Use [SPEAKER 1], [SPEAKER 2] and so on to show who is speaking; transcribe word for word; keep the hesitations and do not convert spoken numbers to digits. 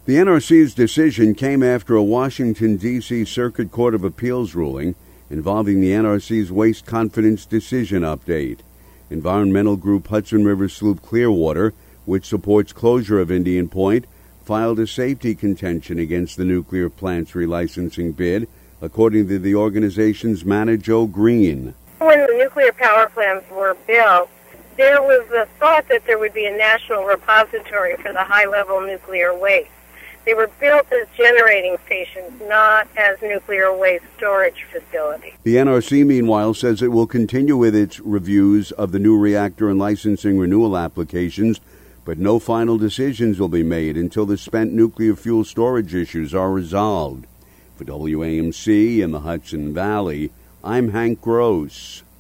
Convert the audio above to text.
[SPEAKER 1] The N R C's decision came after a Washington, D C Circuit Court of Appeals ruling involving the N R C's Waste Confidence Decision update. Environmental group Hudson River Sloop Clearwater, which supports closure of Indian Point, filed a safety contention against the nuclear plant's relicensing bid, according to the organization's Manna Jo Green.
[SPEAKER 2] When the nuclear power plants were built, there was the thought that there would be a national repository for the high-level nuclear waste. They were built as generating stations, not as nuclear waste storage facilities.
[SPEAKER 1] The N R C, meanwhile, says it will continue with its reviews of the new reactor and licensing renewal applications, but no final decisions will be made until the spent nuclear fuel storage issues are resolved. For W A M C in the Hudson Valley, I'm Hank Gross.